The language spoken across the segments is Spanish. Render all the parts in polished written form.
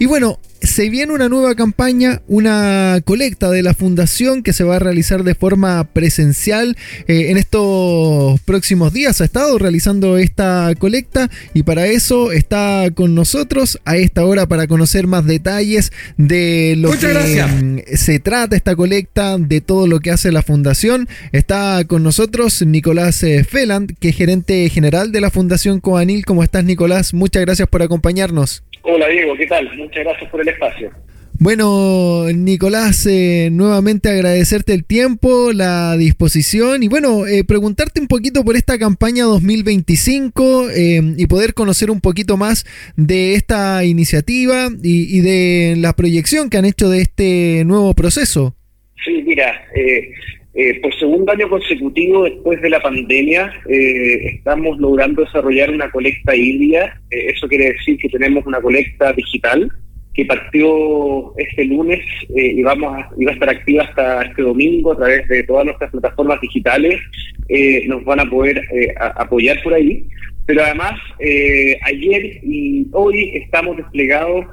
Y bueno, se viene una nueva campaña, una colecta de la Fundación que se va a realizar de forma presencial en estos próximos días. Ha estado realizando esta colecta y para eso está con nosotros a esta hora para conocer más detalles de lo que se trata esta colecta, de todo lo que hace la Fundación. Está con nosotros Nicolás Feland, que es gerente general de la Fundación Coanil. ¿Cómo estás, Nicolás? Muchas gracias por acompañarnos. Hola Diego, ¿qué tal? Muchas gracias por el espacio. Bueno, Nicolás, nuevamente agradecerte el tiempo, la disposición y bueno, preguntarte un poquito por esta campaña 2025 y poder conocer un poquito más de esta iniciativa y de la proyección que han hecho de este nuevo proceso. Sí, mira, por segundo año consecutivo después de la pandemia estamos logrando desarrollar una colecta híbrida. Eso quiere decir que tenemos una colecta digital que partió este lunes y va a estar activa hasta este domingo a través de todas nuestras plataformas digitales. Nos van a poder apoyar por ahí. Pero además, ayer y hoy estamos desplegados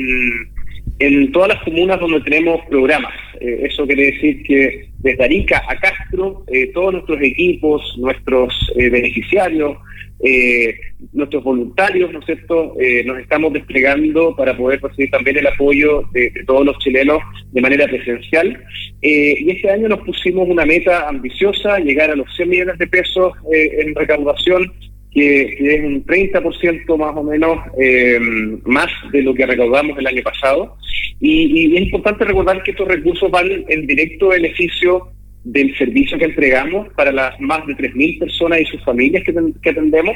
en todas las comunas donde tenemos programas. Eso quiere decir que desde Arica a Castro, todos nuestros equipos, nuestros beneficiarios, nuestros voluntarios, ¿no es cierto?, nos estamos desplegando para poder recibir también el apoyo de todos los chilenos de manera presencial. Y este año nos pusimos una meta ambiciosa, llegar a los 100 millones de pesos en recaudación, que es un 30% más o menos más de lo que recaudamos el año pasado. Y es importante recordar que estos recursos van en directo beneficio del servicio que entregamos para las más de 3.000 personas y sus familias que atendemos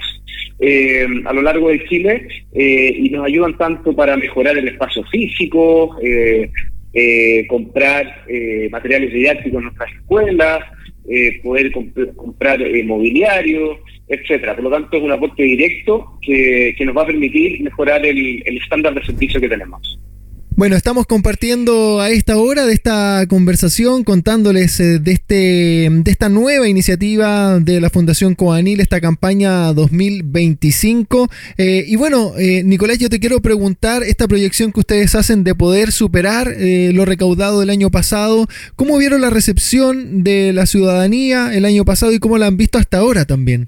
a lo largo de Chile, y nos ayudan tanto para mejorar el espacio físico, comprar materiales didácticos en nuestras escuelas, poder comprar mobiliario, etcétera. Por lo tanto, es un aporte directo que nos va a permitir mejorar el estándar de servicio que tenemos. Bueno, estamos compartiendo a esta hora de esta conversación, contándoles de esta nueva iniciativa de la Fundación Coanil, esta campaña 2025. Y bueno, Nicolás, yo te quiero preguntar, esta proyección que ustedes hacen de poder superar lo recaudado del año pasado, ¿cómo vieron la recepción de la ciudadanía el año pasado y cómo la han visto hasta ahora también?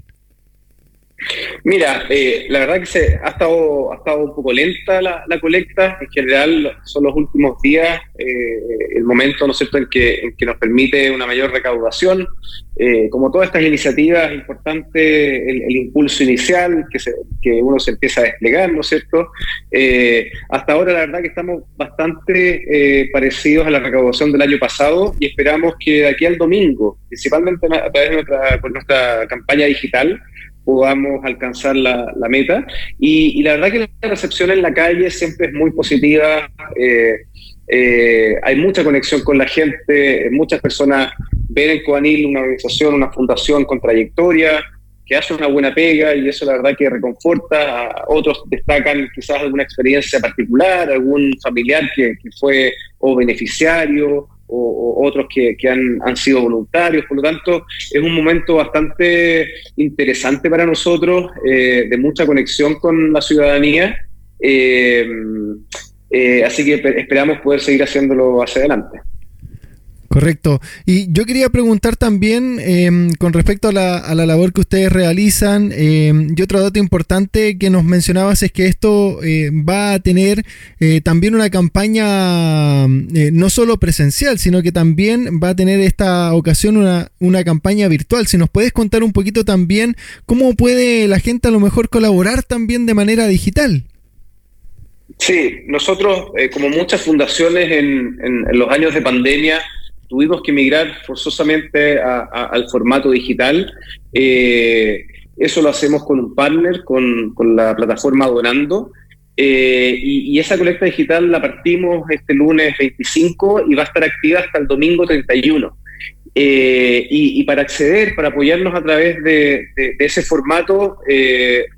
Mira, la verdad que ha estado un poco lenta la colecta. En general son los últimos días el momento, ¿no es cierto?, en que nos permite una mayor recaudación. Como todas estas iniciativas, es importante el impulso inicial, que uno se empieza a desplegar, ¿no es cierto? Hasta ahora la verdad que estamos bastante parecidos a la recaudación del año pasado y esperamos que de aquí al domingo, principalmente a través de nuestra campaña digital, podamos alcanzar la meta. Y la verdad que la recepción en la calle siempre es muy positiva. Hay mucha conexión con la gente. Muchas personas ven en Coanil una organización, una fundación con trayectoria, que hace una buena pega, y eso la verdad que reconforta. A otros destacan quizás alguna experiencia particular, algún familiar que fue o beneficiario, o otros que han sido voluntarios. Por lo tanto, es un momento bastante interesante para nosotros, de mucha conexión con la ciudadanía, así que esperamos poder seguir haciéndolo hacia adelante. Correcto. Y yo quería preguntar también con respecto a la labor que ustedes realizan, y otro dato importante que nos mencionabas es que esto va a tener también una campaña no solo presencial, sino que también va a tener esta ocasión una campaña virtual. Si nos puedes contar un poquito también cómo puede la gente a lo mejor colaborar también de manera digital. Sí, nosotros, como muchas fundaciones en los años de pandemia, tuvimos que migrar forzosamente al formato digital. Eso lo hacemos con un partner, con la plataforma Donando. Y esa colecta digital la partimos este lunes 25 y va a estar activa hasta el domingo 31. Y para acceder, para apoyarnos a través de ese formato,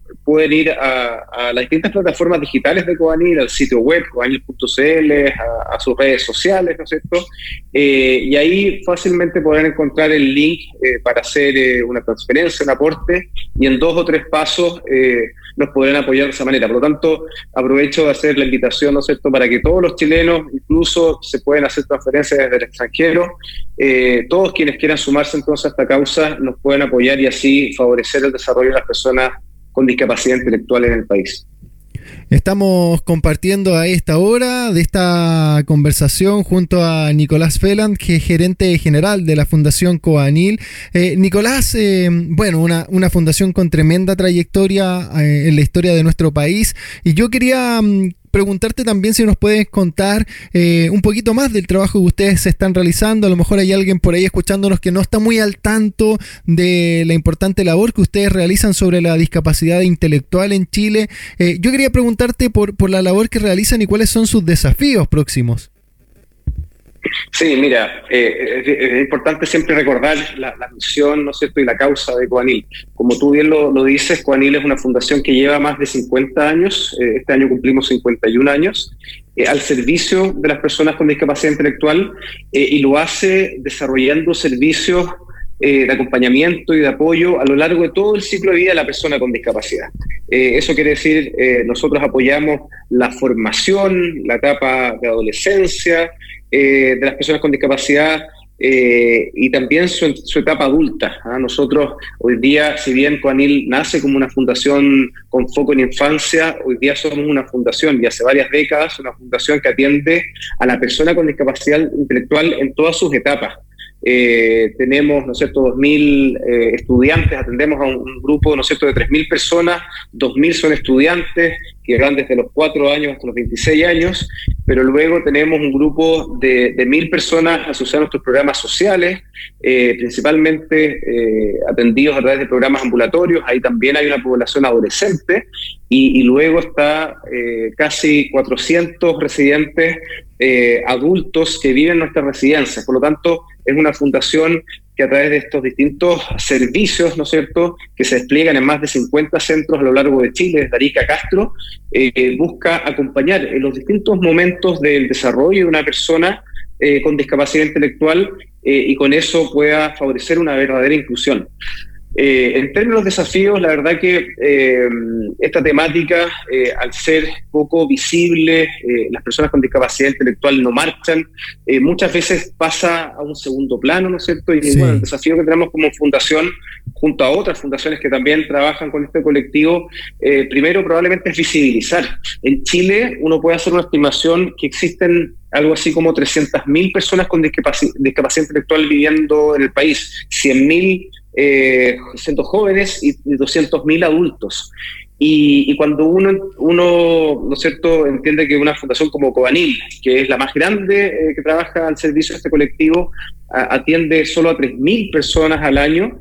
pueden ir a las distintas plataformas digitales de Cobanil, al sitio web, cobanil.cl, a sus redes sociales, ¿no es cierto? Y ahí fácilmente podrán encontrar el link para hacer una transferencia, un aporte, y en 2 o 3 pasos nos podrán apoyar de esa manera. Por lo tanto, aprovecho de hacer la invitación, ¿no es cierto?, para que todos los chilenos, incluso se pueden hacer transferencias desde el extranjero, todos quienes quieran sumarse entonces a esta causa nos pueden apoyar y así favorecer el desarrollo de las personas con discapacidad intelectual en el país. Estamos compartiendo a esta hora de esta conversación junto a Nicolás Feland, que es gerente general de la Fundación Cobanil. Nicolás, bueno, una fundación con tremenda trayectoria en la historia de nuestro país, y yo quería preguntarte también si nos puedes contar un poquito más del trabajo que ustedes están realizando. A lo mejor hay alguien por ahí escuchándonos que no está muy al tanto de la importante labor que ustedes realizan sobre la discapacidad intelectual en Chile. Yo quería preguntarte por la labor que realizan y cuáles son sus desafíos próximos. Sí, mira, es importante siempre recordar la misión, ¿no es cierto?, y la causa de Cobanil. Como tú bien lo dices, Cobanil es una fundación que lleva más de 50 años, este año cumplimos 51 años, al servicio de las personas con discapacidad intelectual, y lo hace desarrollando servicios de acompañamiento y de apoyo a lo largo de todo el ciclo de vida de la persona con discapacidad. Eso quiere decir, nosotros apoyamos la formación, la etapa de adolescencia de las personas con discapacidad, y también su etapa adulta. Nosotros hoy día, si bien Cobanil nace como una fundación con foco en infancia, hoy día somos una fundación, y hace varias décadas, una fundación que atiende a la persona con discapacidad intelectual en todas sus etapas. Tenemos, ¿no es cierto?, 2.000 estudiantes, atendemos a un grupo, ¿no es cierto?, de 3.000 personas, 2.000 son estudiantes que van desde los 4 años hasta los 26 años, pero luego tenemos un grupo de 1.000 personas asociadas a nuestros programas sociales, principalmente atendidos a través de programas ambulatorios. Ahí también hay una población adolescente, y luego está casi 400 residentes adultos que viven en nuestras residencias. Por lo tanto, es una fundación que a través de estos distintos servicios, ¿no es cierto?, que se despliegan en más de 50 centros a lo largo de Chile, desde Arica a Castro, busca acompañar en los distintos momentos del desarrollo de una persona con discapacidad intelectual, y con eso pueda favorecer una verdadera inclusión. En términos de desafíos, la verdad que esta temática, al ser poco visible, las personas con discapacidad intelectual no marchan, muchas veces pasa a un segundo plano, ¿no es cierto? Y sí, bueno, el desafío que tenemos como fundación, junto a otras fundaciones que también trabajan con este colectivo, primero probablemente es visibilizar. En Chile uno puede hacer una estimación que existen algo así como 300.000 personas con discapacidad intelectual viviendo en el país, 100.000 siendo jóvenes y 200.000 adultos. Y cuando uno, ¿no es cierto?, entiende que una fundación como Cobanil, que es la más grande que trabaja al servicio de este colectivo, atiende solo a 3.000 personas al año,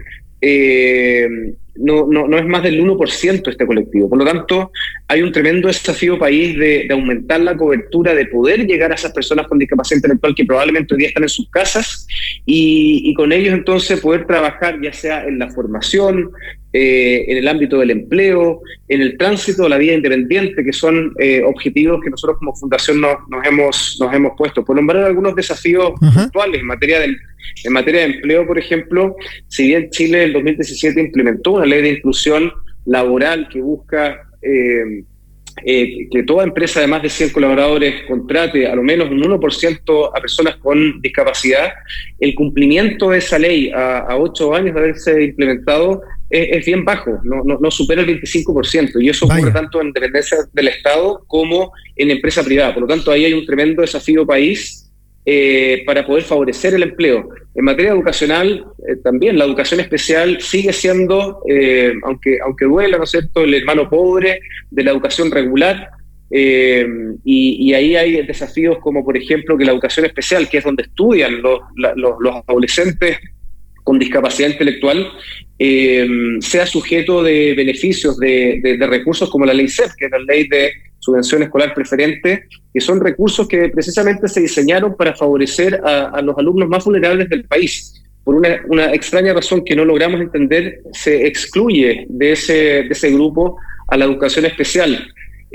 no es más del 1% este colectivo. Por lo tanto, hay un tremendo desafío país de aumentar la cobertura, de poder llegar a esas personas con discapacidad intelectual que probablemente hoy día están en sus casas, y con ellos entonces poder trabajar ya sea en la formación, en el ámbito del empleo, en el tránsito a la vida independiente, que son objetivos que nosotros como fundación nos hemos puesto. Por nombrar algunos desafíos puntuales en materia de empleo, por ejemplo, si bien Chile en el 2017 implementó una ley de inclusión laboral que busca que toda empresa de más de 100 colaboradores contrate a lo menos un 1% a personas con discapacidad, el cumplimiento de esa ley a 8 años de haberse implementado es bien bajo, no supera el 25%, y eso ocurre tanto en dependencias del Estado como en empresa privada. Por lo tanto, ahí hay un tremendo desafío país para poder favorecer el empleo. En materia educacional, también la educación especial sigue siendo, aunque duela, ¿no es cierto?, el hermano pobre de la educación regular, y ahí hay desafíos como, por ejemplo, que la educación especial, que es donde estudian los adolescentes con discapacidad intelectual, sea sujeto de beneficios, de recursos como la ley CEF, que es la ley de subvención escolar preferente, que son recursos que precisamente se diseñaron para favorecer a los alumnos más vulnerables del país. Por una extraña razón que no logramos entender, se excluye de ese grupo a la educación especial.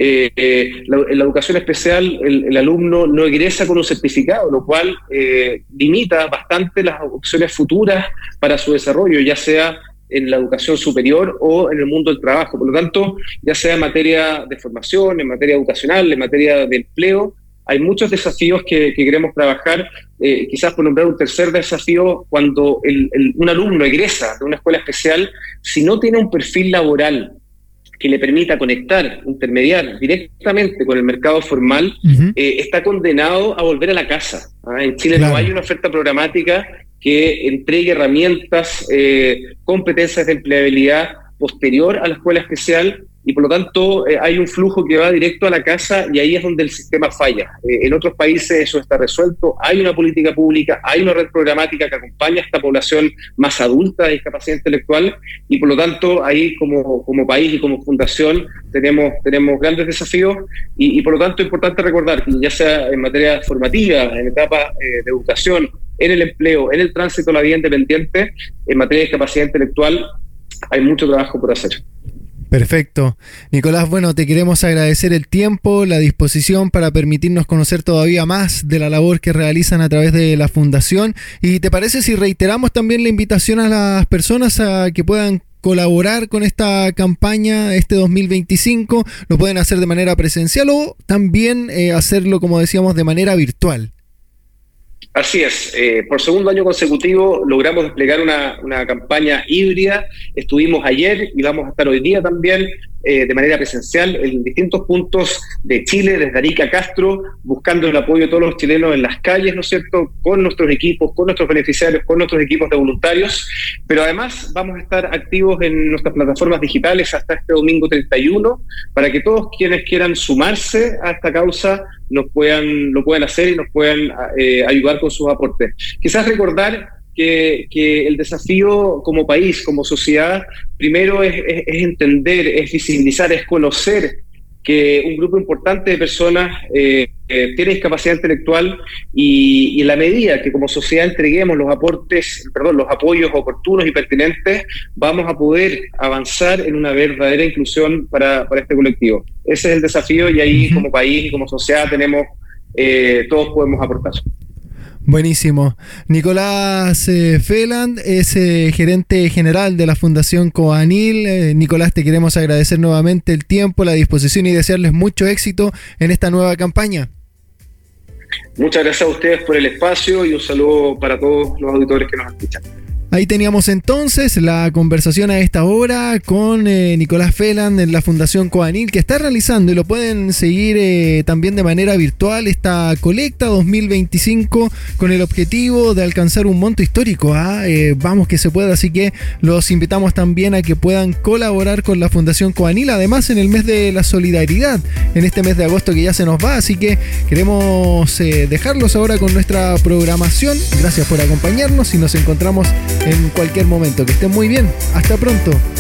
En la educación especial el alumno no egresa con un certificado, lo cual limita bastante las opciones futuras para su desarrollo, ya sea en la educación superior o en el mundo del trabajo. Por lo tanto, ya sea en materia de formación, en materia educacional, en materia de empleo, hay muchos desafíos que queremos trabajar. Quizás por nombrar un tercer desafío, cuando un alumno egresa de una escuela especial, si no tiene un perfil laboral que le permita conectar, intermediar directamente con el mercado formal, está condenado a volver a la casa. En Chile claro. No hay una oferta programática que entregue herramientas, competencias de empleabilidad posterior a la escuela especial, y por lo tanto hay un flujo que va directo a la casa, y ahí es donde el sistema falla. En otros países eso está resuelto, hay una política pública, hay una red programática que acompaña a esta población más adulta de discapacidad intelectual, y por lo tanto ahí como país y como fundación tenemos grandes desafíos, y por lo tanto es importante recordar que ya sea en materia formativa, en etapa de educación, en el empleo, en el tránsito a la vida independiente, en materia de discapacidad intelectual, hay mucho trabajo por hacer. Perfecto. Nicolás, bueno, te queremos agradecer el tiempo, la disposición para permitirnos conocer todavía más de la labor que realizan a través de la Fundación. ¿Y te parece si reiteramos también la invitación a las personas a que puedan colaborar con esta campaña este 2025? Lo pueden hacer de manera presencial o también hacerlo, como decíamos, de manera virtual. Así es, por segundo año consecutivo logramos desplegar una campaña híbrida. Estuvimos ayer y vamos a estar hoy día también de manera presencial en distintos puntos de Chile, desde Arica a Castro, buscando el apoyo de todos los chilenos en las calles, ¿no es cierto?, con nuestros equipos, con nuestros beneficiarios, con nuestros equipos de voluntarios, pero además vamos a estar activos en nuestras plataformas digitales hasta este domingo 31, para que todos quienes quieran sumarse a esta causa lo puedan hacer y nos puedan ayudar con sus aportes. Quizás recordar que el desafío como país, como sociedad, primero es entender, es visibilizar, es conocer que un grupo importante de personas tiene discapacidad intelectual, y en la medida que como sociedad entreguemos los apoyos oportunos y pertinentes, vamos a poder avanzar en una verdadera inclusión para este colectivo. Ese es el desafío, y ahí como país y como sociedad todos podemos aportar. Buenísimo. Nicolás Feland es gerente general de la Fundación Coanil. Nicolás, te queremos agradecer nuevamente el tiempo, la disposición y desearles mucho éxito en esta nueva campaña. Muchas gracias a ustedes por el espacio y un saludo para todos los auditores que nos escuchan. Ahí teníamos entonces la conversación a esta hora con Nicolás Feland en la Fundación Coanil, que está realizando, y lo pueden seguir también de manera virtual, esta colecta 2025 con el objetivo de alcanzar un monto histórico. Vamos que se pueda, así que los invitamos también a que puedan colaborar con la Fundación Coanil, además en el mes de la solidaridad, en este mes de agosto que ya se nos va, así que queremos dejarlos ahora con nuestra programación. Gracias por acompañarnos y nos encontramos en cualquier momento. Que estén muy bien. Hasta pronto.